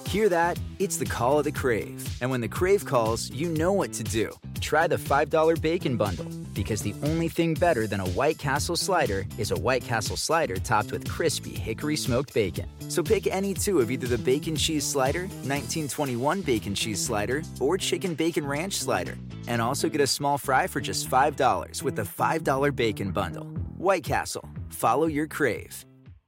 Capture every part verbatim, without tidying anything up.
Hear that? It's the call of the Crave. And when the Crave calls, you know what to do. Try the five dollar Bacon Bundle, because the only thing better than a White Castle slider is a White Castle slider topped with crispy hickory smoked bacon. So pick any two of either the Bacon Cheese Slider, nineteen twenty-one Bacon Cheese Slider, or Chicken Bacon Ranch Slider. And also get a small fry for just five dollars with the five dollar Bacon Bundle. White Castle. Follow your Crave.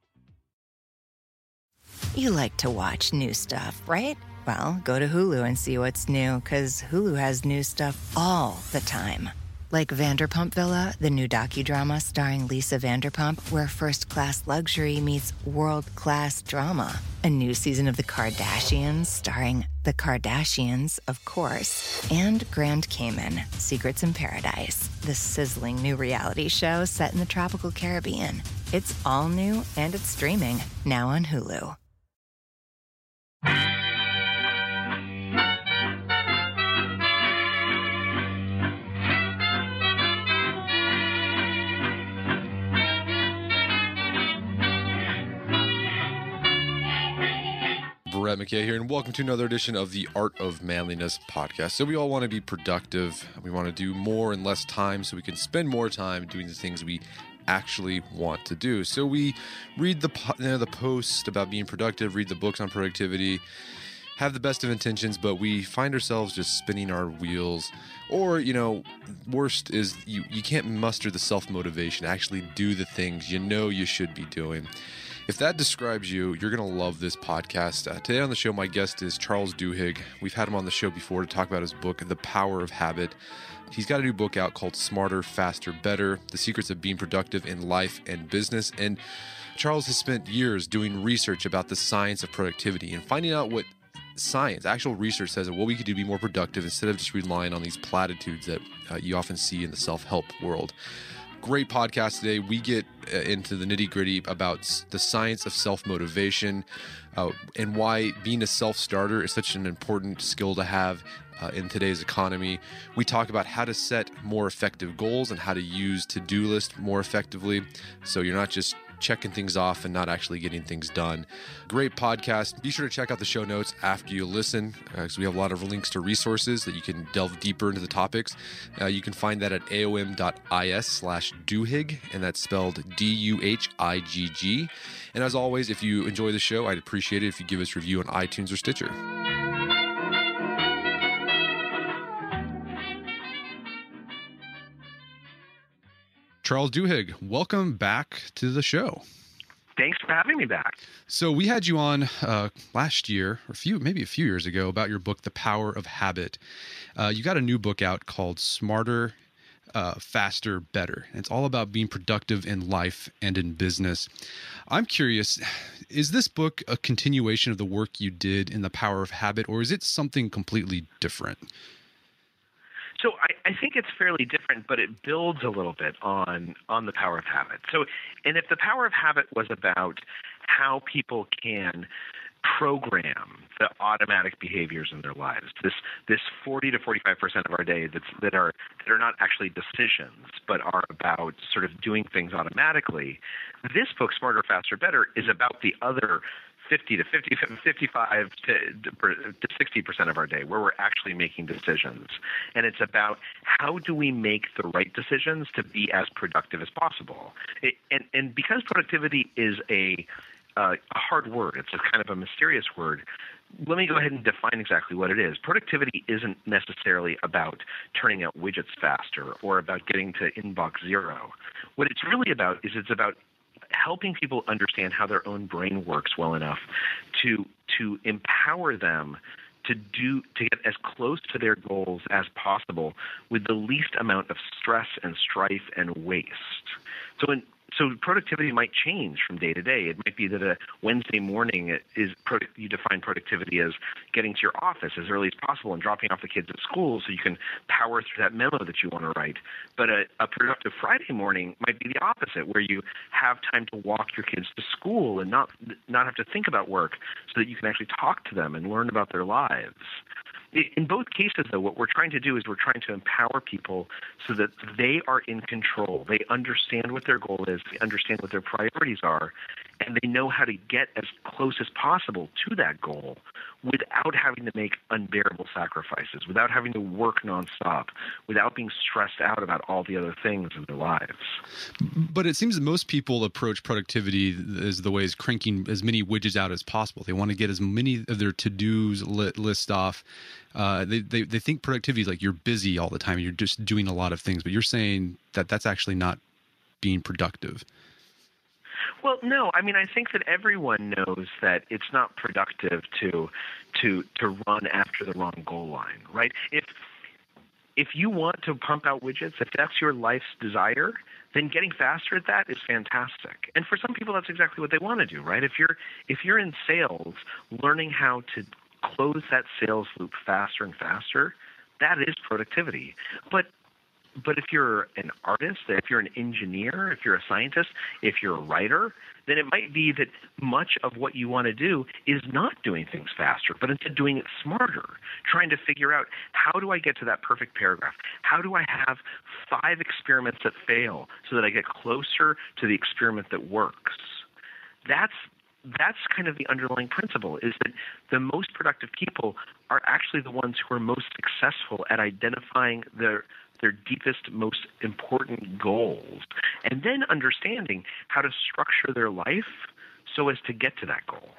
You like to watch new stuff, right? Well, go to Hulu and see what's new, because Hulu has new stuff all the time. Like Vanderpump Villa, the new docudrama starring Lisa Vanderpump, where first-class luxury meets world-class drama. A new season of The Kardashians starring The Kardashians, of course. And Grand Cayman, Secrets in Paradise, the sizzling new reality show set in the tropical Caribbean. It's all new, and it's streaming now on Hulu. Brett McKay here, and welcome to another edition of the Art of Manliness podcast. So we all want to be productive. We want to do more in less time so we can spend more time doing the things we actually want to do. So we read the, you know, the posts about being productive, read the books on productivity, have the best of intentions, but we find ourselves just spinning our wheels. Or, you know, worst is you, you can't muster the self-motivation, actually do the things you know you should be doing. If that describes you, you're going to love this podcast. Uh, today on the show, my guest is Charles Duhigg. We've had him on the show before to talk about his book, The Power of Habit. He's got a new book out called Smarter, Faster, Better: The Secrets of Being Productive in Life and Business. And Charles has spent years doing research about the science of productivity and finding out what science, actual research says, of what we could do to be more productive instead of just relying on these platitudes that uh, you often see in the self-help world. Great podcast today. We get uh, into the nitty-gritty about the science of self-motivation uh, and why being a self-starter is such an important skill to have uh, in today's economy. We talk about how to set more effective goals and how to use to-do list more effectively, so you're not just checking things off and not actually getting things done. Great podcast. Be sure to check out the show notes after you listen, because uh, we have a lot of links to resources that you can delve deeper into the topics. Uh, you can find that at aom.is slash Duhigg, and that's spelled D U H I G G. And as always, if you enjoy the show, I'd appreciate it if you give us a review on iTunes or Stitcher. Charles Duhigg, welcome back to the show. Thanks for having me back. So we had you on uh, last year, or a few, maybe a few years ago, about your book, The Power of Habit. Uh, you got a new book out called Smarter, uh, Faster, Better. And it's all about being productive in life and in business. I'm curious, is this book a continuation of the work you did in The Power of Habit, or is it something completely different? So I, I think it's fairly different, but it builds a little bit on on the power of habit. So, and if the power of habit was about how people can program the automatic behaviors in their lives, this this forty to forty-five percent of our day that's that are that are not actually decisions, but are about sort of doing things automatically, this book, Smarter, Faster, Better, is about the other fifty to fifty, fifty-five to sixty percent of our day, where we're actually making decisions. And it's about how do we make the right decisions to be as productive as possible. It, and, and because productivity is a, uh, a hard word, it's a kind of a mysterious word, let me go ahead and define exactly what it is. Productivity isn't necessarily about turning out widgets faster or about getting to inbox zero. What it's really about is it's about helping people understand how their own brain works well enough to to empower them to do to get as close to their goals as possible with the least amount of stress and strife and waste. So in So productivity might change from day to day. It might be that a Wednesday morning is you define productivity as getting to your office as early as possible and dropping off the kids at school so you can power through that memo that you want to write. But a, a productive Friday morning might be the opposite, where you have time to walk your kids to school and not not have to think about work so that you can actually talk to them and learn about their lives. In both cases, though, what we're trying to do is we're trying to empower people so that they are in control. They understand what their goal is, they understand what their priorities are, and they know how to get as close as possible to that goal without having to make unbearable sacrifices, without having to work nonstop, without being stressed out about all the other things in their lives. But it seems that most people approach productivity as the way is cranking as many widgets out as possible. They want to get as many of their to-dos lit, list off. Uh, they, they they think productivity is like you're busy all the time, you're just doing a lot of things. But you're saying that that's actually not being productive. Well, no. I mean, I think that everyone knows that it's not productive to to to run after the wrong goal line, right? If if you want to pump out widgets, if that's your life's desire, then getting faster at that is fantastic. And for some people, that's exactly what they want to do, right? If you're if you're in sales, learning how to close that sales loop faster and faster, that is productivity. But But if you're an artist, if you're an engineer, if you're a scientist, if you're a writer, then it might be that much of what you want to do is not doing things faster, but instead doing it smarter, trying to figure out how do I get to that perfect paragraph? How do I have five experiments that fail so that I get closer to the experiment that works? That's That's kind of the underlying principle, is that the most productive people are actually the ones who are most successful at identifying their their deepest, most important goals, and then understanding how to structure their life so as to get to that goal.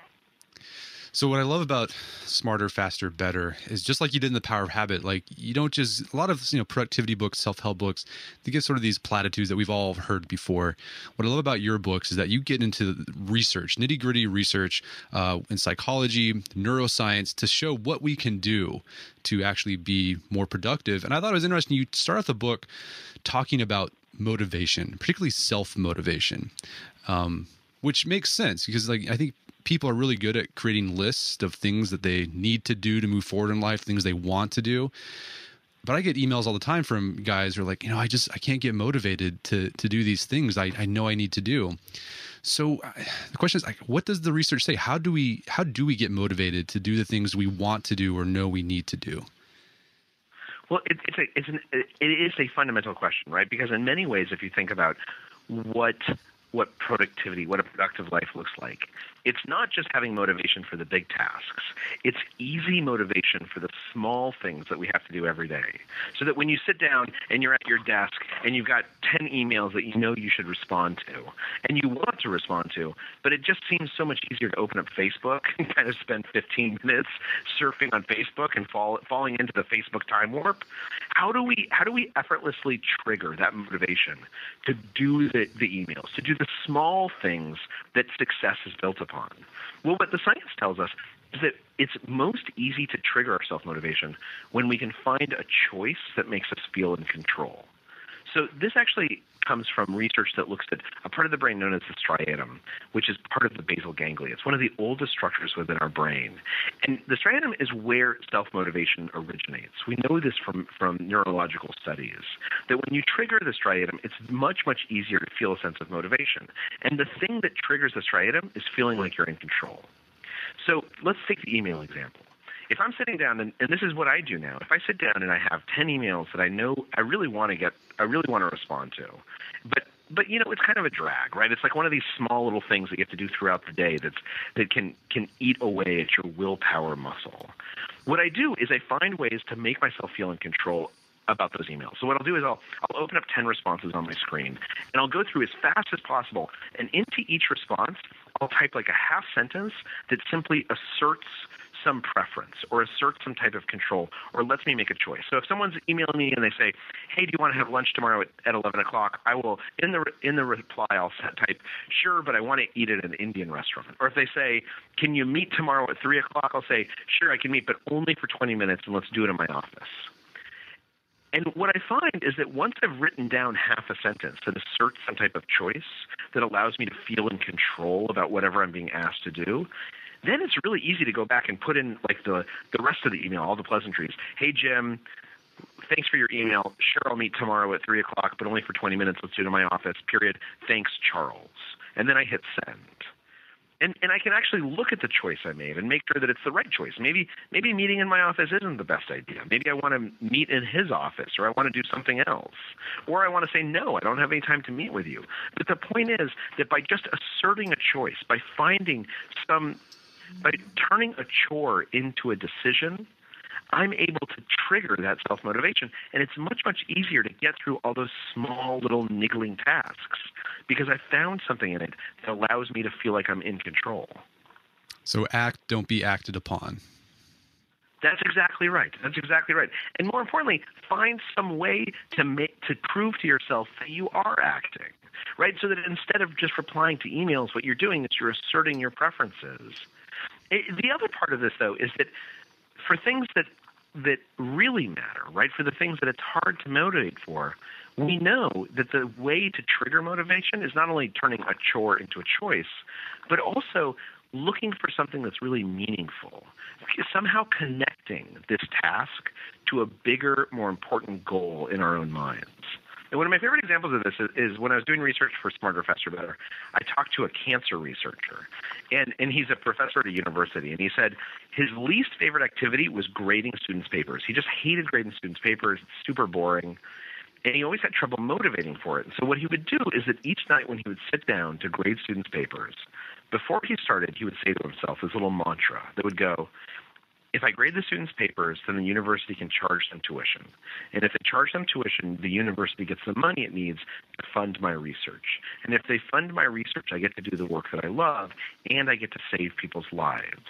So what I love about Smarter, Faster, Better is just like you did in The Power of Habit. Like you don't just, a lot of, you know, productivity books, self-help books, they get sort of these platitudes that we've all heard before. What I love about your books is that you get into research, nitty gritty research uh, in psychology, neuroscience, to show what we can do to actually be more productive. And I thought it was interesting. You start off the book talking about motivation, particularly self-motivation, um, which makes sense because, like, I think people are really good at creating lists of things that they need to do to move forward in life, things they want to do. But I get emails all the time from guys who are like, you know, I just, I can't get motivated to to do these things I, I know I need to do. So uh, the question is, like, what does the research say? How do we, how do we get motivated to do the things we want to do or know we need to do? Well, it, it's a, it's an, it is a fundamental question, right? Because in many ways, if you think about what what productivity, what a productive life looks like, it's not just having motivation for the big tasks. It's easy motivation for the small things that we have to do every day. So that when you sit down and you're at your desk and you've got ten emails that you know you should respond to and you want to respond to, but it just seems so much easier to open up Facebook and kind of spend fifteen minutes surfing on Facebook and fall, falling into the Facebook time warp. How do we how do we effortlessly trigger that motivation to do the, the emails, to do the small things that success is built upon? Well, what the science tells us is that it's most easy to trigger our self-motivation when we can find a choice that makes us feel in control. So this actually comes from research that looks at a part of the brain known as the striatum, which is part of the basal ganglia. It's one of the oldest structures within our brain. And the striatum is where self-motivation originates. We know this from, from neurological studies, that when you trigger the striatum, it's much, much easier to feel a sense of motivation. And the thing that triggers the striatum is feeling like you're in control. So let's take the email example. If I'm sitting down, and, and this is what I do now, if I sit down and I have ten emails that I know I really want to get, I really want to respond to, but but you know, it's kind of a drag, right? It's like one of these small little things that you have to do throughout the day that's that can can eat away at your willpower muscle. What I do is I find ways to make myself feel in control about those emails. So what I'll do is I'll I'll open up ten responses on my screen, and I'll go through as fast as possible, and into each response, I'll type like a half sentence that simply asserts some preference or assert some type of control or lets me make a choice. So if someone's emailing me and they say, hey, do you want to have lunch tomorrow at, at eleven o'clock? I will, in the in the reply, I'll set, type, sure, but I want to eat at an Indian restaurant. Or if they say, can you meet tomorrow at three o'clock? I'll say, sure, I can meet, but only for twenty minutes, and let's do it in my office. And what I find is that once I've written down half a sentence that asserts some type of choice that allows me to feel in control about whatever I'm being asked to do, then it's really easy to go back and put in like the, the rest of the email, all the pleasantries. Hey, Jim, thanks for your email. Sure, I'll meet tomorrow at three o'clock, but only for twenty minutes. Let's do it in my office, period. Thanks, Charles. And then I hit send. And and I can actually look at the choice I made and make sure that it's the right choice. Maybe maybe meeting in my office isn't the best idea. Maybe I want to meet in his office, or I want to do something else. Or I want to say, no, I don't have any time to meet with you. But the point is that by just asserting a choice, by finding some by turning a chore into a decision, I'm able to trigger that self-motivation. And it's much, much easier to get through all those small little niggling tasks because I found something in it that allows me to feel like I'm in control. So act, don't be acted upon. That's exactly right. That's exactly right. And more importantly, find some way to make to prove to yourself that you are acting, right? So that instead of just replying to emails, what you're doing is you're asserting your preferences. It, the other part of this, though, is that for things that that really matter, right, for the things that it's hard to motivate for, we know that the way to trigger motivation is not only turning a chore into a choice, but also looking for something that's really meaningful, somehow connecting this task to a bigger, more important goal in our own minds. And one of my favorite examples of this is, is when I was doing research for Smarter, Faster, Better, I talked to a cancer researcher, and, and he's a professor at a university, and he said his least favorite activity was grading students' papers. He just hated grading students' papers. It's super boring, and he always had trouble motivating for it. And so what he would do is that each night when he would sit down to grade students' papers, before he started, he would say to himself this little mantra that would go, if I grade the students' papers, then the university can charge them tuition. And if they charge them tuition, the university gets the money it needs to fund my research. And if they fund my research, I get to do the work that I love, and I get to save people's lives.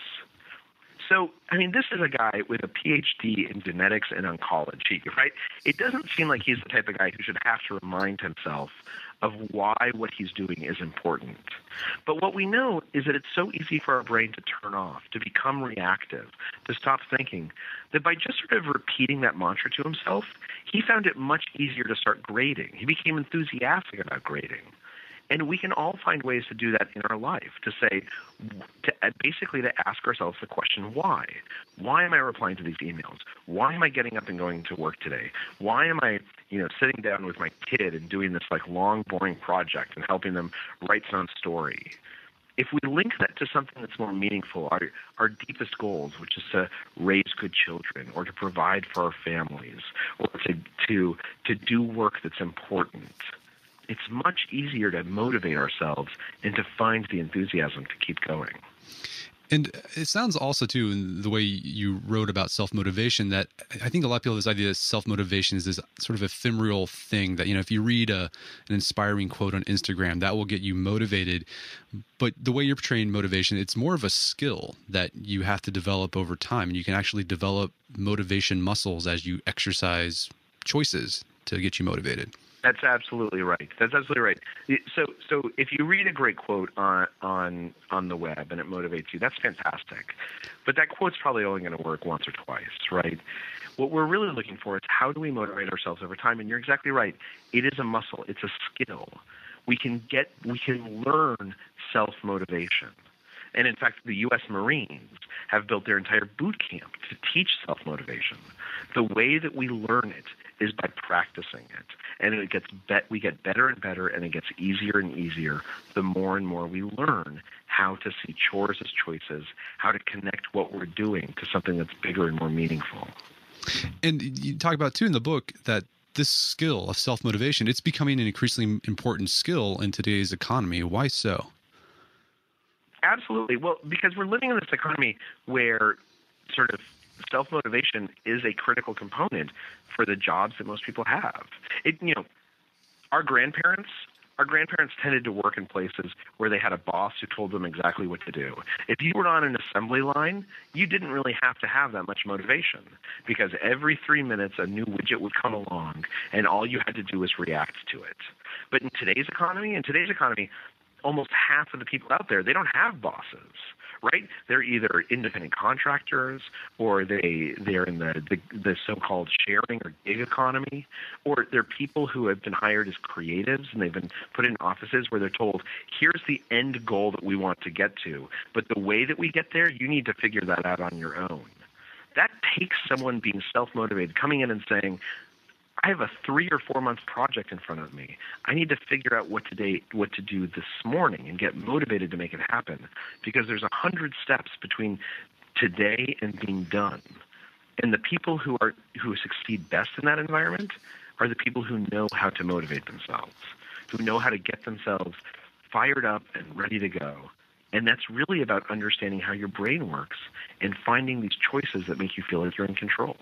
So, I mean, this is a guy with a P H D in genetics and oncology, right? It doesn't seem like he's the type of guy who should have to remind himself of why what he's doing is important. But what we know is that it's so easy for our brain to turn off, to become reactive, to stop thinking, that by just sort of repeating that mantra to himself, he found it much easier to start grading. He became enthusiastic about grading. And we can all find ways to do that in our life, to say, to basically to ask ourselves the question, why? Why am I replying to these emails? Why am I getting up and going to work today? Why am I, you know, sitting down with my kid and doing this like long, boring project and helping them write some story? If we link that to something that's more meaningful, our, our deepest goals, which is to raise good children or to provide for our families or to to to do work that's important, it's much easier to motivate ourselves and to find the enthusiasm to keep going. And it sounds also, too, in the way you wrote about self-motivation, that I think a lot of people have this idea that self-motivation is this sort of ephemeral thing that, you know, if you read a, an inspiring quote on Instagram, that will get you motivated. But the way you're portraying motivation, it's more of a skill that you have to develop over time. And you can actually develop motivation muscles as you exercise choices to get you motivated. That's absolutely right. That's absolutely right. So, so if you read a great quote on on on the web and it motivates you, that's fantastic. But that quote's probably only going to work once or twice, right? What we're really looking for is how do we motivate ourselves over time? And you're exactly right. It is a muscle. It's a skill. We can get. We can learn self-motivation. And in fact, the U S Marines have built their entire boot camp to teach self-motivation. The way that we learn it is by practicing it. And it gets bet we get better and better, and it gets easier and easier the more and more we learn how to see chores as choices, how to connect what we're doing to something that's bigger and more meaningful. And you talk about, too, in the book that this skill of self-motivation, it's becoming an increasingly important skill in today's economy. Why so? Absolutely. Well, because we're living in this economy where sort of self-motivation is a critical component for the jobs that most people have. It, you know, our grandparents, our grandparents tended to work in places where they had a boss who told them exactly what to do. If you were on an assembly line, you didn't really have to have that much motivation because every three minutes a new widget would come along and all you had to do was react to it. But in today's economy, in today's economy, almost half of the people out there, they don't have bosses, right? They're either independent contractors or they, they're in the, the, the so-called sharing or gig economy, or they're people who have been hired as creatives and they've been put in offices where they're told, here's the end goal that we want to get to, but the way that we get there, you need to figure that out on your own. That takes someone being self-motivated, coming in and saying, I have a three or four month project in front of me. I need to figure out what to, do, what to do this morning and get motivated to make it happen because there's a hundred steps between today and being done. And the people who are who succeed best in that environment are the people who know how to motivate themselves, who know how to get themselves fired up and ready to go And that's really about understanding how your brain works and finding these choices that make you feel like you're in control.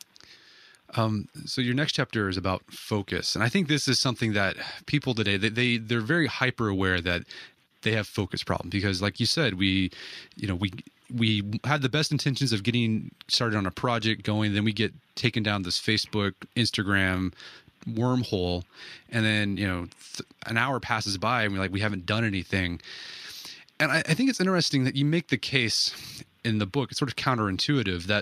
Um, so your next chapter is about focus. And I think this is something that people today, they, they, they're very hyper aware that they have focus problems because like you said, we, you know, we, we had the best intentions of getting started on a project going, then we get taken down this Facebook, Instagram wormhole. And then, you know, th- an hour passes by and we're like, we haven't done anything. And I, I think it's interesting that you make the case in the book, it's sort of counterintuitive that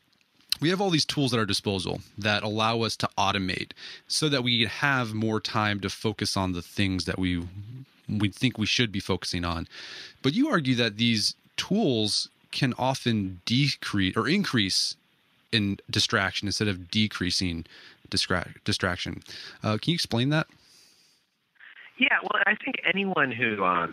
we have all these tools at our disposal that allow us to automate so that we have more time to focus on the things that we we think we should be focusing on. But you argue that these tools can often decrease or increase in distraction instead of decreasing distra- distraction. Uh, can you explain that? Yeah, well, I think anyone who um,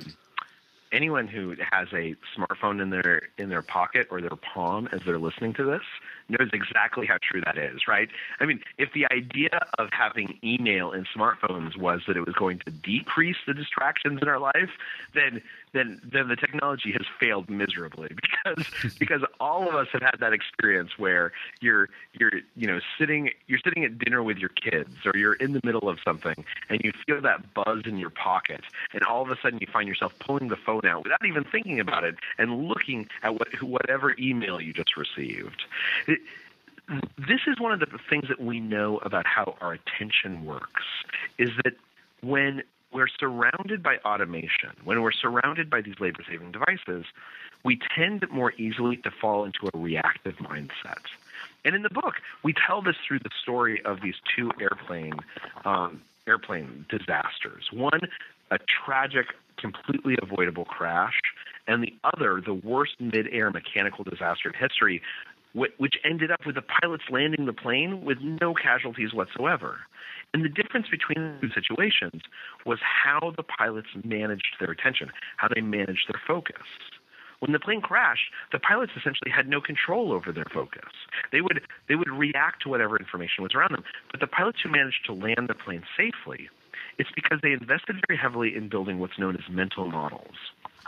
anyone who has a smartphone in their in their pocket or their palm as they're listening to this knows exactly how true that is, right? I mean, if the idea of having email in smartphones was that it was going to decrease the distractions in our life, then then then the technology has failed miserably because because all of us have had that experience where you're you're you know sitting you're sitting at dinner with your kids or you're in the middle of something and you feel that buzz in your pocket and all of a sudden you find yourself pulling the phone out without even thinking about it and looking at what whatever email you just received. It, this is one of the things that we know about how our attention works, is that when we're surrounded by automation, when we're surrounded by these labor-saving devices, we tend more easily to fall into a reactive mindset. And in the book, we tell this through the story of these two airplane um, airplane disasters. One, a tragic, completely avoidable crash, and the other, the worst mid-air mechanical disaster in history, which ended up with the pilots landing the plane with no casualties whatsoever. And the difference between the two situations was how the pilots managed their attention, how they managed their focus. When the plane crashed, the pilots essentially had no control over their focus. They would they would react to whatever information was around them. But the pilots who managed to land the plane safely, it's because they invested very heavily in building what's known as mental models.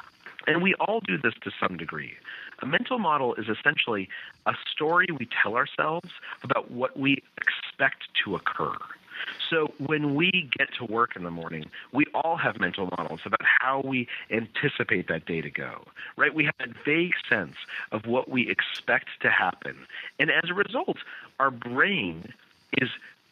And we all do this to some degree. A mental model is essentially a story we tell ourselves about what we expect to occur. So when we get to work in the morning, we all have mental models about how we anticipate that day to go, right? We have a vague sense of what we expect to happen. And as a result, our brain is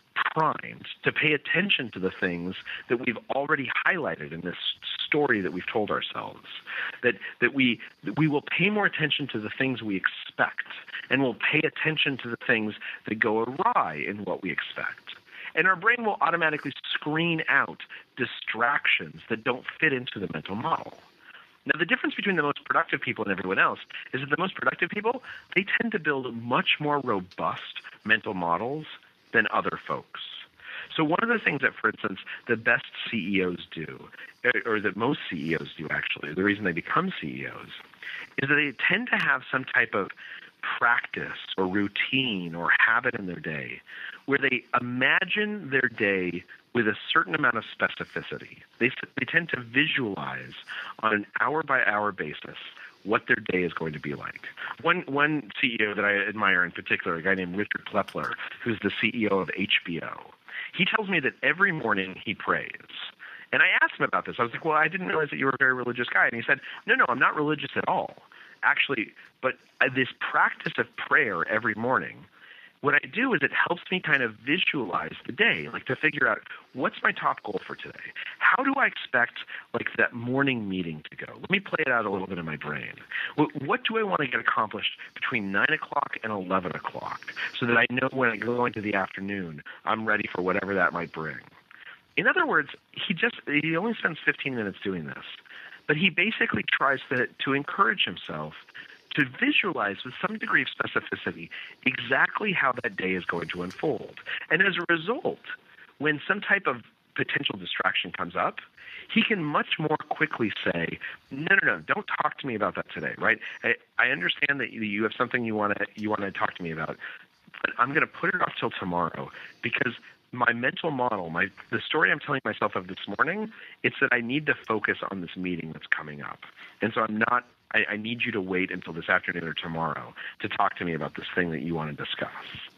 primed to pay attention to the things that we've already highlighted in this story that we've told ourselves. That that we that we will pay more attention to the things we expect, and we'll pay attention to the things that go awry in what we expect. And our brain will automatically screen out distractions that don't fit into the mental model. Now, the difference between the most productive people and everyone else is that the most productive people, they tend to build much more robust mental models than other folks. So one of the things that, for instance, the best C E Os do, or that most C E Os do actually, the reason they become C E Os, is that they tend to have some type of practice or routine or habit in their day where they imagine their day with a certain amount of specificity. They, they tend to visualize on an hour-by-hour basis what their day is going to be like. One one C E O that I admire in particular, a guy named Richard Plepler, who's the C E O of H B O, he tells me that every morning he prays. And I asked him about this. I was like, well, I didn't realize that you were a very religious guy. And he said, no, no, I'm not religious at all, actually. But this practice of prayer every morning, what I do is it helps me kind of visualize the day, like to figure out what's my top goal for today. How do I expect like that morning meeting to go? Let me play it out a little bit in my brain. What do I want to get accomplished between nine o'clock and eleven o'clock so that I know when I go into the afternoon, I'm ready for whatever that might bring? In other words, he just he only spends fifteen minutes doing this, but he basically tries to, to encourage himself to visualize with some degree of specificity exactly how that day is going to unfold. And as a result, when some type of potential distraction comes up, he can much more quickly say, no, no, no, don't talk to me about that today, right? I, I understand that you have something you want to you want to talk to me about, but I'm going to put it off till tomorrow because my mental model, my the story I'm telling myself of this morning, it's that I need to focus on this meeting that's coming up. And so I'm not, I, I need you to wait until this afternoon or tomorrow to talk to me about this thing that you want to discuss.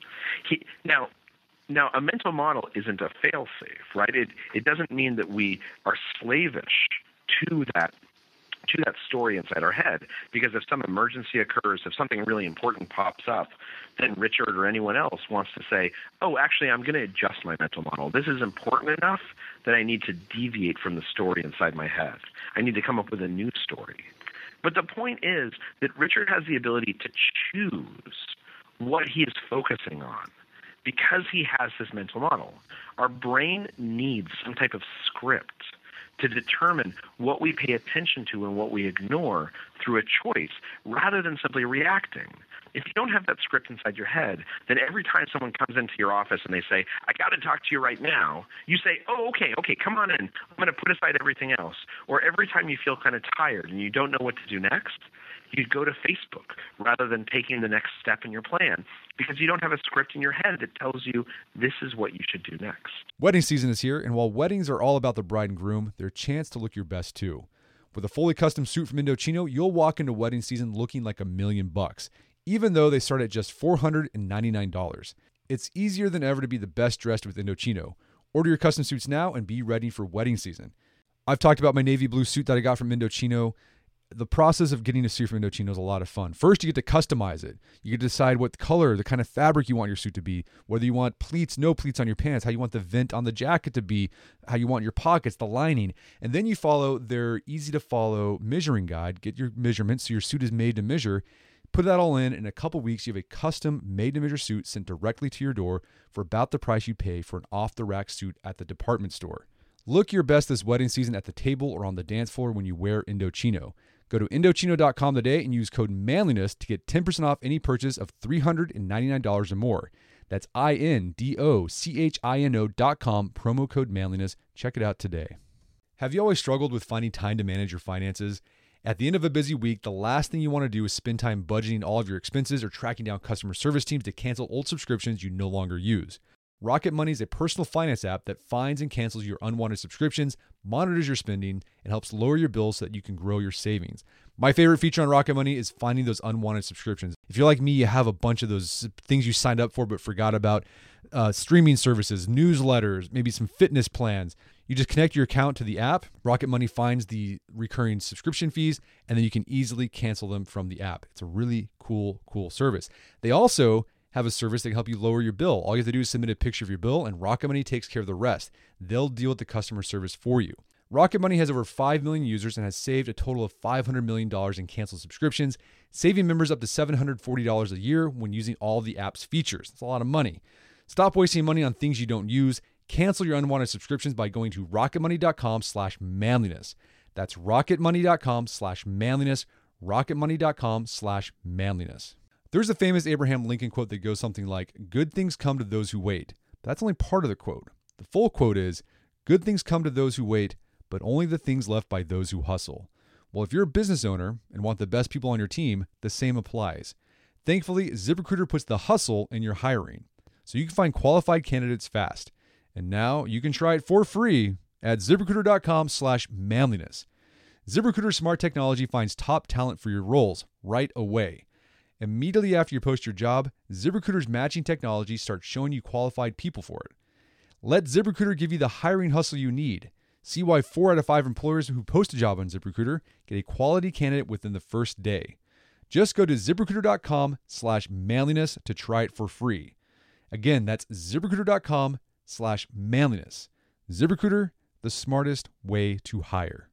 He, now, now, a mental model isn't a fail-safe, right? It, it doesn't mean that we are slavish to that to that story inside our head, because if some emergency occurs, if something really important pops up, then Richard or anyone else wants to say, oh, actually, I'm going to adjust my mental model. This is important enough that I need to deviate from the story inside my head. I need to come up with a new story. But the point is that Richard has the ability to choose what he is focusing on because he has this mental model. Our brain needs some type of script to determine what we pay attention to and what we ignore through a choice rather than simply reacting. If you don't have that script inside your head, then every time someone comes into your office and they say, I got to talk to you right now, you say, oh, okay, okay, come on in. I'm going to put aside everything else. Or every time you feel kind of tired and you don't know what to do next, you go to Facebook rather than taking the next step in your plan because you don't have a script in your head that tells you this is what you should do next. Wedding season is here, and while weddings are all about the bride and groom, they're a chance to look your best too. With a fully custom suit from Indochino, you'll walk into wedding season looking like a million bucks, even though they start at just four hundred ninety-nine dollars. It's easier than ever to be the best dressed with Indochino. Order your custom suits now and be ready for wedding season. I've talked about my navy blue suit that I got from Indochino. The process of getting a suit from Indochino is a lot of fun. First, you get to customize it. You get to decide what color, the kind of fabric you want your suit to be, whether you want pleats, no pleats on your pants, how you want the vent on the jacket to be, how you want your pockets, the lining. And then you follow their easy-to-follow measuring guide. Get your measurements so your suit is made to measure. Put that all in. In a couple weeks, you have a custom made-to-measure suit sent directly to your door for about the price you pay for an off-the-rack suit at the department store. Look your best this wedding season at the table or on the dance floor when you wear Indochino. Go to Indochino dot com today and use code manliness to get ten percent off any purchase of three hundred ninety-nine dollars or more. That's I N D O C H I N O dot com, promo code manliness. Check it out today. Have you always struggled with finding time to manage your finances? At the end of a busy week, the last thing you want to do is spend time budgeting all of your expenses or tracking down customer service teams to cancel old subscriptions you no longer use. Rocket Money is a personal finance app that finds and cancels your unwanted subscriptions, monitors your spending, and helps lower your bills so that you can grow your savings. My favorite feature on Rocket Money is finding those unwanted subscriptions. If you're like me, you have a bunch of those things you signed up for but forgot about, uh, streaming services, newsletters, maybe some fitness plans. You just connect your account to the app. Rocket Money finds the recurring subscription fees, and then you can easily cancel them from the app. It's a really cool, cool service. They also have a service that can help you lower your bill. All you have to do is submit a picture of your bill, and Rocket Money takes care of the rest. They'll deal with the customer service for you. Rocket Money has over five million users and has saved a total of five hundred million dollars in canceled subscriptions, saving members up to seven hundred forty dollars a year when using all of the app's features. That's a lot of money. Stop wasting money on things you don't use. Cancel your unwanted subscriptions by going to rocketmoney dot com slash manliness. That's rocketmoney dot com slash manliness, rocketmoney dot com slash manliness. There's a famous Abraham Lincoln quote that goes something like, good things come to those who wait. But that's only part of the quote. The full quote is, good things come to those who wait, but only the things left by those who hustle. Well, if you're a business owner and want the best people on your team, the same applies. Thankfully, ZipRecruiter puts the hustle in your hiring, so you can find qualified candidates fast. And now you can try it for free at ZipRecruiter dot com slash manliness. ZipRecruiter's smart technology finds top talent for your roles right away. Immediately after you post your job, ZipRecruiter's matching technology starts showing you qualified people for it. Let ZipRecruiter give you the hiring hustle you need. See why four out of five employers who post a job on ZipRecruiter get a quality candidate within the first day. Just go to ZipRecruiter dot com slash manliness to try it for free. Again, that's ZipRecruiter dot com slash manliness. ZipRecruiter, the smartest way to hire.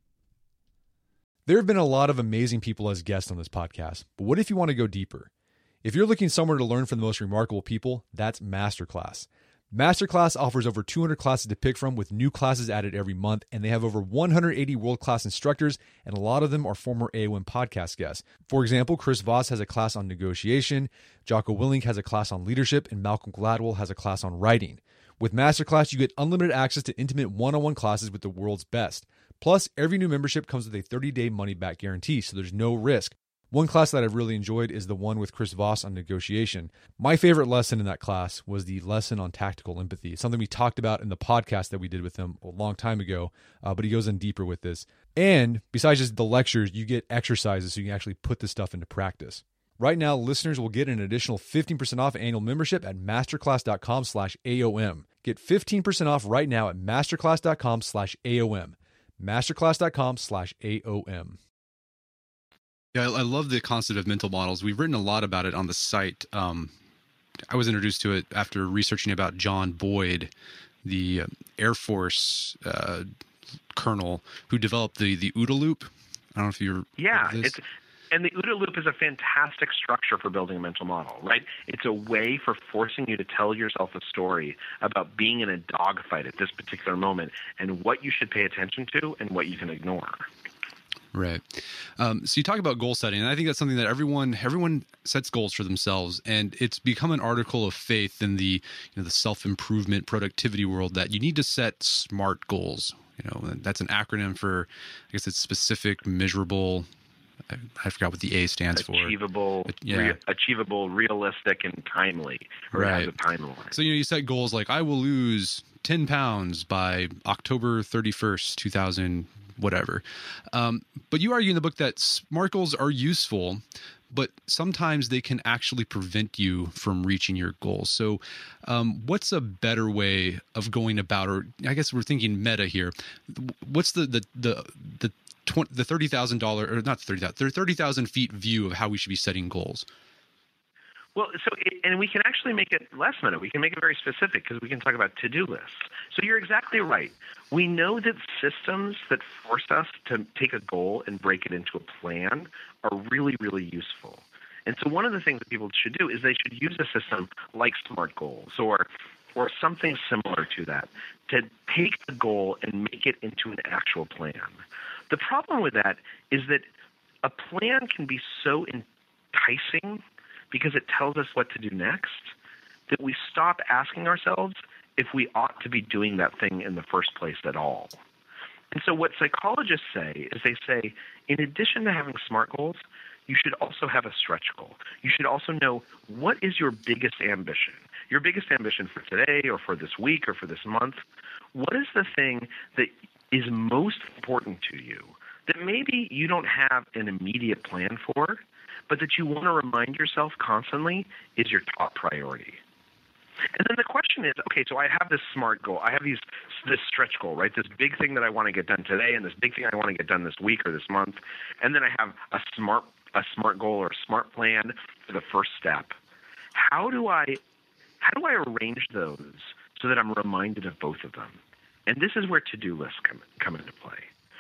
There have been a lot of amazing people as guests on this podcast, but what if you want to go deeper? If you're looking somewhere to learn from the most remarkable people, that's Masterclass. Masterclass offers over two hundred classes to pick from with new classes added every month, and they have over one hundred eighty world-class instructors, and a lot of them are former A O M podcast guests. For example, Chris Voss has a class on negotiation, Jocko Willink has a class on leadership, and Malcolm Gladwell has a class on writing. With Masterclass, you get unlimited access to intimate one-on-one classes with the world's best. Plus, every new membership comes with a thirty-day money-back guarantee, so there's no risk. One class that I've really enjoyed is the one with Chris Voss on negotiation. My favorite lesson in that class was the lesson on tactical empathy. It's something we talked about in the podcast that we did with him a long time ago, uh, but he goes in deeper with this. And besides just the lectures, you get exercises so you can actually put this stuff into practice. Right now, listeners will get an additional fifteen percent off annual membership at masterclass.com slash AOM. Get fifteen percent off right now at masterclass.com slash AOM. masterclass.com slash AOM. Yeah, I, I love the concept of mental models. We've written a lot about it on the site. Um, I was introduced to it after researching about John Boyd, the uh, Air Force uh, colonel who developed the, the OODA loop. I don't know if you're... Yeah, it's... And the OODA loop is a fantastic structure for building a mental model, right? It's a way for forcing you to tell yourself a story about being in a dogfight at this particular moment and what you should pay attention to and what you can ignore. Right. Um, so you talk about goal setting, and I think that's something that everyone everyone sets goals for themselves, and it's become an article of faith in the you know the self-improvement productivity world that you need to set SMART goals. You know, that's an acronym for, I guess it's specific, measurable. I forgot what the A stands achievable, for. Achievable, yeah. re- achievable, realistic, and timely. Or right. Has a timeline. So you know, you set goals like I will lose ten pounds by October thirty-first, two thousand, whatever. Um, but you argue in the book that SMART goals are useful, but sometimes they can actually prevent you from reaching your goals. So um, what's a better way of going about, or I guess we're thinking meta here. What's the the the the the thirty thousand dollars, or not thirty thousand, thirty thousand feet view of how we should be setting goals? Well, so it, and we can actually make it less meta. We can make it very specific because we can talk about to-do lists. So you're exactly right. We know that systems that force us to take a goal and break it into a plan are really, really useful. And so one of the things that people should do is they should use a system like SMART goals or or something similar to that to take a goal and make it into an actual plan. The problem with that is that a plan can be so enticing because it tells us what to do next that we stop asking ourselves if we ought to be doing that thing in the first place at all. And so what psychologists say is they say, in addition to having SMART goals, you should also have a stretch goal. You should also know what is your biggest ambition. Your biggest ambition for today or for this week or for this month. What is the thing that is most important to you that maybe you don't have an immediate plan for, but that you want to remind yourself constantly is your top priority? And then the question is, okay, so I have this SMART goal. I have these this stretch goal, right? This big thing that I want to get done today and this big thing I want to get done this week or this month. And then I have a SMART a SMART goal or a SMART plan for the first step. How do I how do I arrange those so that I'm reminded of both of them? And this is where to-do lists come, come into play.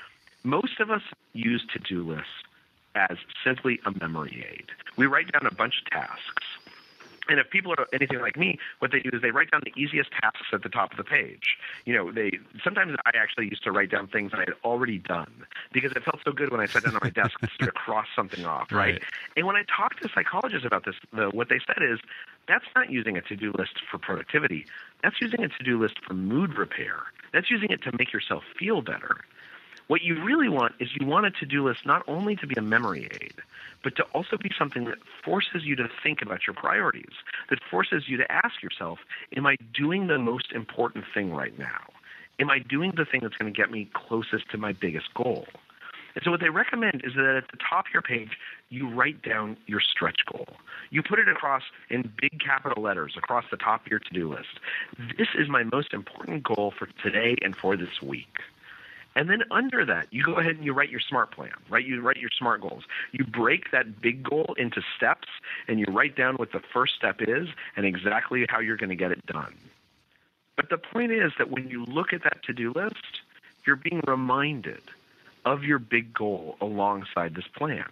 Most of us use to-do lists as simply a memory aid. We write down a bunch of tasks. And if people are anything like me, what they do is they write down the easiest tasks at the top of the page. You know, they sometimes I actually used to write down things that I had already done because it felt so good when I sat down on my desk to sort of cross something off, right? right? And when I talked to psychologists about this, the, what they said is that's not using a to-do list for productivity. That's using a to-do list for mood repair. That's using it to make yourself feel better. What you really want is you want a to-do list not only to be a memory aid, but to also be something that forces you to think about your priorities, that forces you to ask yourself, am I doing the most important thing right now? Am I doing the thing that's going to get me closest to my biggest goal? And so what they recommend is that at the top of your page, you write down your stretch goal. You put it across in big capital letters across the top of your to-do list. This is my most important goal for today and for this week. And then under that, you go ahead and you write your SMART plan, right? You write your SMART goals. You break that big goal into steps, and you write down what the first step is and exactly how you're going to get it done. But the point is that when you look at that to-do list, you're being reminded of your big goal alongside this plan.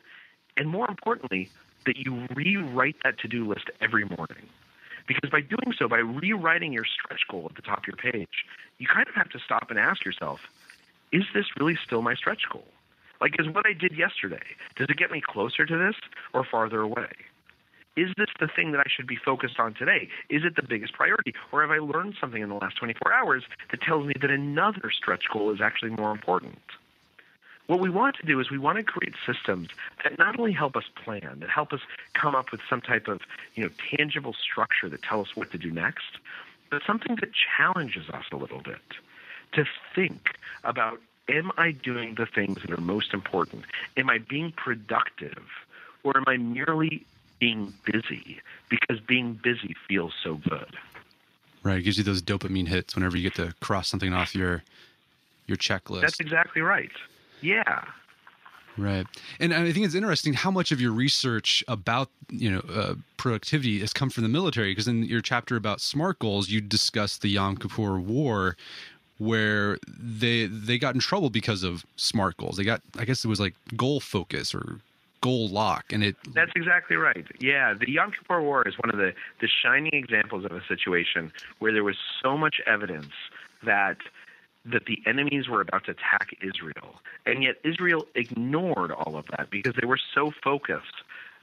And more importantly, that you rewrite that to-do list every morning. Because by doing so, by rewriting your stretch goal at the top of your page, you kind of have to stop and ask yourself, is this really still my stretch goal? Like, is what I did yesterday, does it get me closer to this or farther away? Is this the thing that I should be focused on today? Is it the biggest priority? Or have I learned something in the last twenty-four hours that tells me that another stretch goal is actually more important? What we want to do is we want to create systems that not only help us plan, that help us come up with some type of, you know, tangible structure that tell us what to do next, but something that challenges us a little bit to think about, am I doing the things that are most important? Am I being productive? Or am I merely being busy because being busy feels so good? Right. It gives you those dopamine hits whenever you get to cross something off your your checklist. That's exactly right. Yeah. Right. And I think it's interesting how much of your research about, you know, uh, productivity has come from the military, because in your chapter about SMART goals, you discussed the Yom Kippur War, where they they got in trouble because of SMART goals. They got, I guess it was like goal focus or goal lock, and it. That's exactly right. Yeah, the Yom Kippur War is one of the the shining examples of a situation where there was so much evidence that that the enemies were about to attack Israel, and yet Israel ignored all of that because they were so focused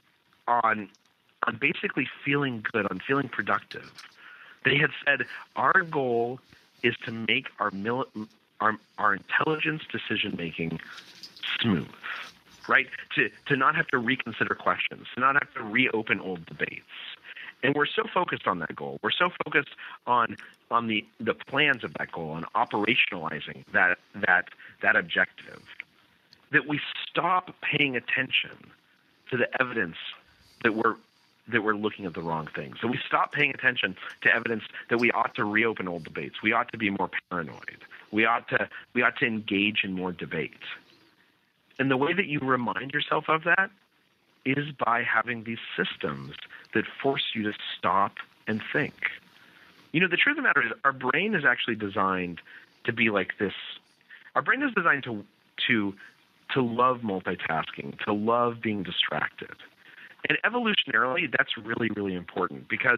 on on basically feeling good, on feeling productive. They had said, our goal is to make our mil- our, our intelligence decision making smooth, right? To to not have to reconsider questions, to not have to reopen old debates. And we're so focused on that goal. We're so focused on on the, the plans of that goal, on operationalizing that that that objective, that we stop paying attention to the evidence that we're that we're looking at the wrong things. So we stop paying attention to evidence that we ought to reopen old debates. We ought to be more paranoid. We ought to we ought to engage in more debate. And the way that you remind yourself of that is by having these systems that force you to stop and think. You know, the truth of the matter is our brain is actually designed to be like this. Our brain is designed to to to love multitasking, to love being distracted. And evolutionarily, that's really, really important, because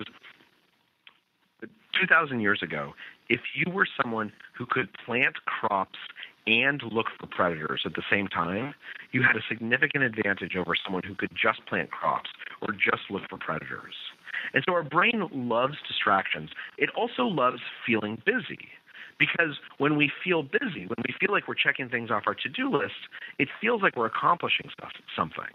two thousand years ago, if you were someone who could plant crops and look for predators at the same time, you had a significant advantage over someone who could just plant crops or just look for predators. And so our brain loves distractions. It also loves feeling busy, because when we feel busy, when we feel like we're checking things off our to-do list, it feels like we're accomplishing stuff, something.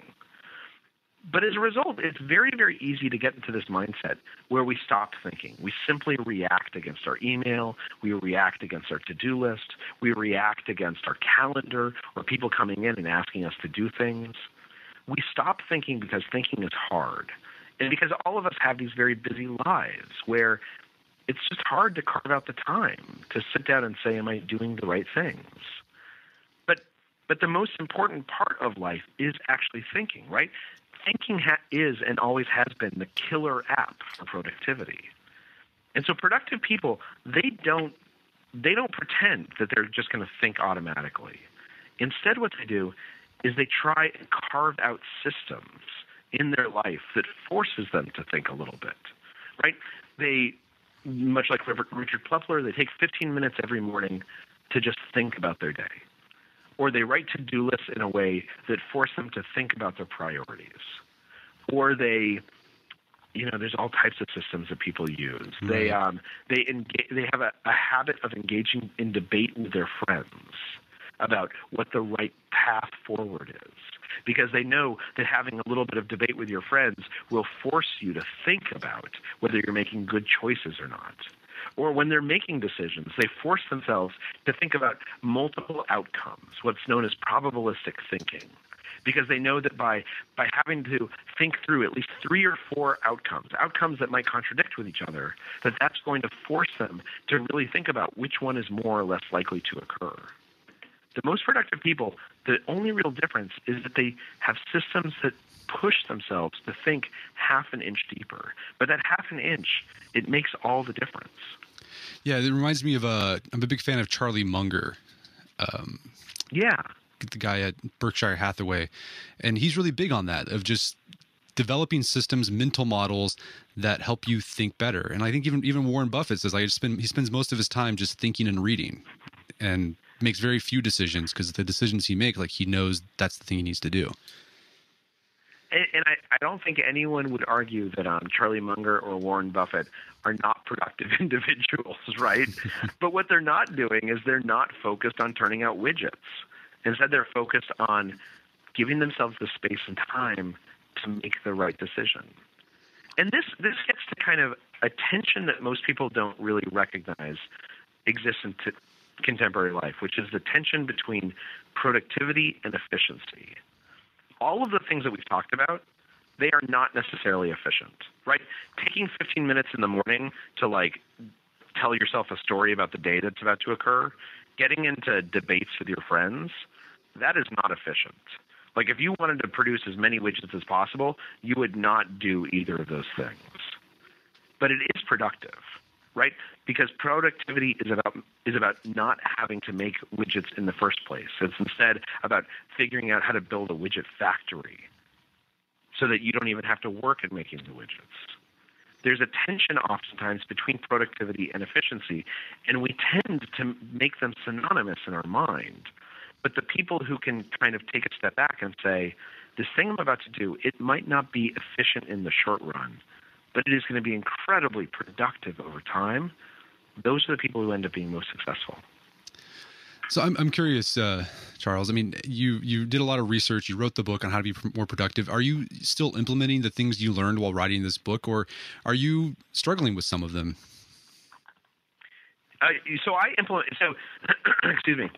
But as a result, it's very, very easy to get into this mindset where we stop thinking. We simply react against our email. We react against our to-do list. We react against our calendar or people coming in and asking us to do things. We stop thinking because thinking is hard. And because all of us have these very busy lives where it's just hard to carve out the time to sit down and say, am I doing the right things? But but the most important part of life is actually thinking, right? Thinking ha- is and always has been the killer app for productivity. And so productive people, they don't they don't pretend that they're just going to think automatically. Instead, what they do is they try and carve out systems in their life that forces them to think a little bit, right? They, much like Richard Plepler, they take fifteen minutes every morning to just think about their day. Or they write to-do lists in a way that force them to think about their priorities. Or they, you know, there's all types of systems that people use. Right. They um, they engage, they have a, a habit of engaging in debate with their friends about what the right path forward is, because they know that having a little bit of debate with your friends will force you to think about whether you're making good choices or not. Or when they're making decisions, they force themselves to think about multiple outcomes, what's known as probabilistic thinking, because they know that by by having to think through at least three or four outcomes, outcomes that might contradict with each other, that that's going to force them to really think about which one is more or less likely to occur. The most productive people, the only real difference is that they have systems that push themselves to think half an inch deeper. But that half an inch, it makes all the difference. Yeah, it reminds me of a. I'm a big fan of Charlie Munger. Um, yeah, the guy at Berkshire Hathaway, and he's really big on that, of just developing systems, mental models that help you think better. And I think even even Warren Buffett says like spend, he spends most of his time just thinking and reading, and makes very few decisions, because the decisions he makes, like he knows that's the thing he needs to do. And, and I, I don't think anyone would argue that um, Charlie Munger or Warren Buffett are not productive individuals, right? But what they're not doing is they're not focused on turning out widgets. Instead, they're focused on giving themselves the space and time to make the right decision. And this, this gets to kind of a tension that most people don't really recognize exists in t- contemporary life, which is the tension between productivity and efficiency. All of the things that we've talked about, they are not necessarily efficient, right? Taking fifteen minutes in the morning to like tell yourself a story about the day that's about to occur, getting into debates with your friends, that is not efficient. Like if you wanted to produce as many widgets as possible, you would not do either of those things. But it is productive, right? Because productivity is about is about not having to make widgets in the first place. It's instead about figuring out how to build a widget factory so that you don't even have to work at making the widgets. There's a tension oftentimes between productivity and efficiency, and we tend to make them synonymous in our mind. But the people who can kind of take a step back and say, this thing I'm about to do, it might not be efficient in the short run, but it is going to be incredibly productive over time. Those are the people who end up being most successful. So I'm I'm curious, uh, Charles. I mean, you you did a lot of research. You wrote the book on how to be more productive. Are you still implementing the things you learned while writing this book, or are you struggling with some of them? Uh, so I implement. So excuse me.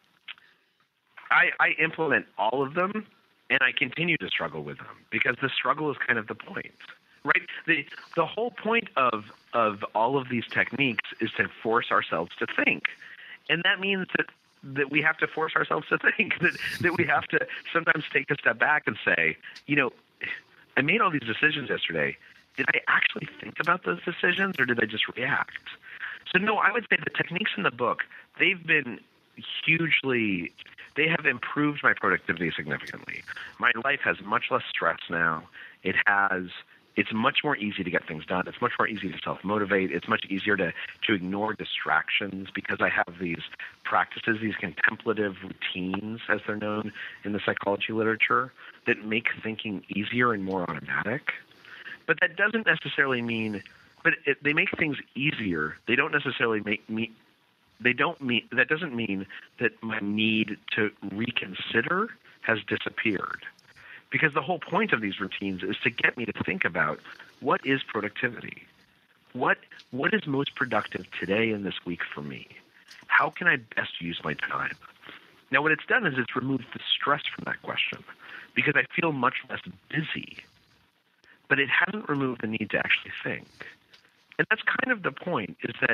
I, I implement all of them, and I continue to struggle with them because the struggle is kind of the point, right? The the whole point of of all of these techniques is to force ourselves to think, and that means that that we have to force ourselves to think, that that we have to sometimes take a step back and say, you know, I made all these decisions yesterday. Did I actually think about those decisions, or did I just react? So no, I would say the techniques in the book, they've been hugely, they have improved my productivity significantly. My life has much less stress now. It has, it's much more easy to get things done. It's much more easy to self-motivate. It's much easier to, to ignore distractions because I have these practices, these contemplative routines, as they're known in the psychology literature, that make thinking easier and more automatic. But that doesn't necessarily mean, but it, they make things easier. They don't necessarily make me, they don't mean, that doesn't mean that my need to reconsider has disappeared. Because the whole point of these routines is to get me to think about what is productivity? What what is most productive today and this week for me? How can I best use my time? Now, what it's done is it's removed the stress from that question because I feel much less busy. But it hasn't removed the need to actually think. And that's kind of the point, is that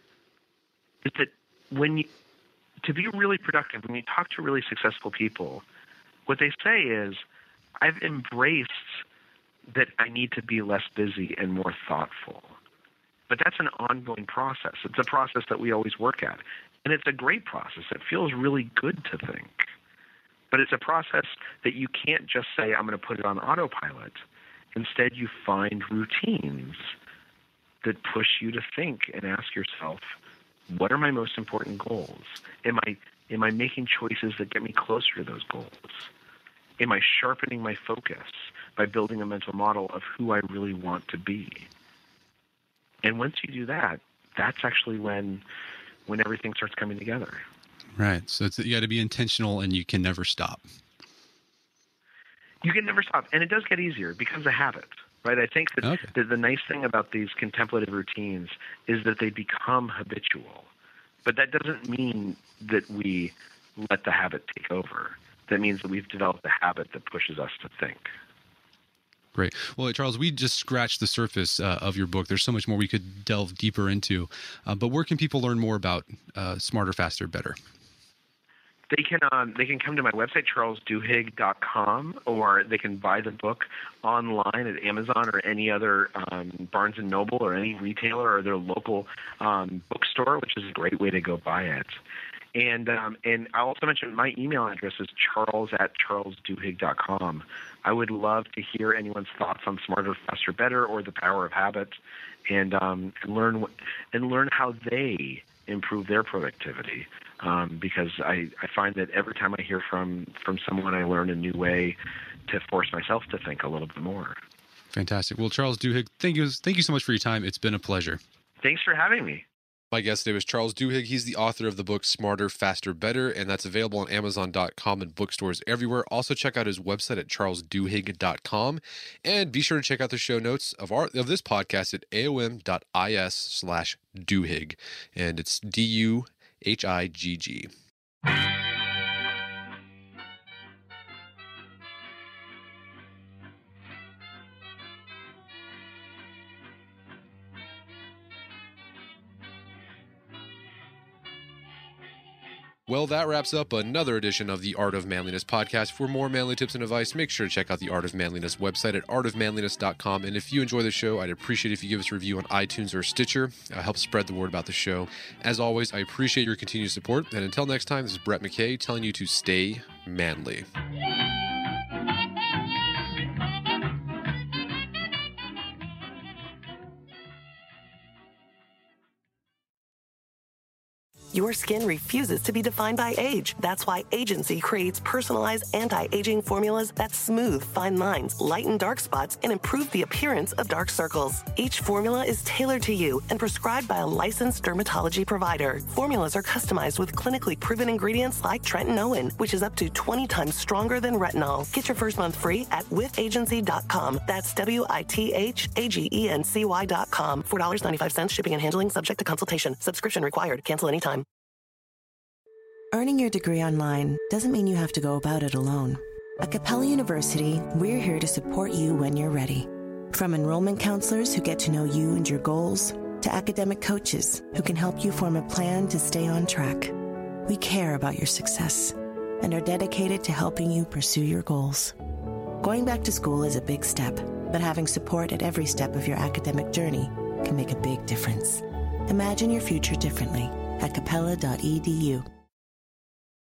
is that when you, to be really productive, when you talk to really successful people, what they say is, I've embraced that I need to be less busy and more thoughtful. But that's an ongoing process. It's a process that we always work at. And it's a great process. It feels really good to think. But it's a process that you can't just say, I'm going to put it on autopilot. Instead, you find routines that push you to think and ask yourself, what are my most important goals? Am I am I making choices that get me closer to those goals? Am I sharpening my focus by building a mental model of who I really want to be? And once you do that, that's actually when when everything starts coming together. Right. So it's, you got to be intentional, and you can never stop. You can never stop. And it does get easier. It becomes a habit, right? I think that okay. the, the nice thing about these contemplative routines is that they become habitual. But that doesn't mean that we let the habit take over. That means that we've developed a habit that pushes us to think. Great. Well, Charles, we just scratched the surface uh, of your book. There's so much more we could delve deeper into. Uh, but where can people learn more about uh, Smarter, Faster, Better? They can um, they can come to my website, charles duhigg dot com, or they can buy the book online at Amazon or any other um, Barnes and Noble or any retailer or their local um, bookstore, which is a great way to go buy it. And um, and I also mentioned my email address is charles at charles duhigg dot com. I would love to hear anyone's thoughts on Smarter, Faster, Better, or the Power of Habit, and um, and learn and learn how they improve their productivity. Um, because I, I find that every time I hear from, from someone, I learn a new way to force myself to think a little bit more. Fantastic. Well, Charles Duhigg, thank you, thank you so much for your time. It's been a pleasure. Thanks for having me. My guest today was Charles Duhigg. He's the author of the book Smarter, Faster, Better, and that's available on Amazon dot com and bookstores everywhere. Also, check out his website at charles duhigg dot com. And be sure to check out the show notes of our of this podcast at aom dot is slash duhigg. And it's D U H I G G. Well, that wraps up another edition of the Art of Manliness podcast. For more manly tips and advice, make sure to check out the Art of Manliness website at art of manliness dot com. And if you enjoy the show, I'd appreciate if you give us a review on iTunes or Stitcher. Uh, help spread the word about the show. As always, I appreciate your continued support. And until next time, this is Brett McKay telling you to stay manly. Your skin refuses to be defined by age. That's why Agency creates personalized anti-aging formulas that smooth fine lines, lighten dark spots, and improve the appearance of dark circles. Each formula is tailored to you and prescribed by a licensed dermatology provider. Formulas are customized with clinically proven ingredients like tretinoin, which is up to twenty times stronger than retinol. Get your first month free at with agency dot com. That's W I T H A G E N C Y dot com. four dollars and ninety-five cents shipping and handling subject to consultation. Subscription required. Cancel anytime. Earning your degree online doesn't mean you have to go about it alone. At Capella University, we're here to support you when you're ready. From enrollment counselors who get to know you and your goals, to academic coaches who can help you form a plan to stay on track. We care about your success and are dedicated to helping you pursue your goals. Going back to school is a big step, but having support at every step of your academic journey can make a big difference. Imagine your future differently at capella dot e d u.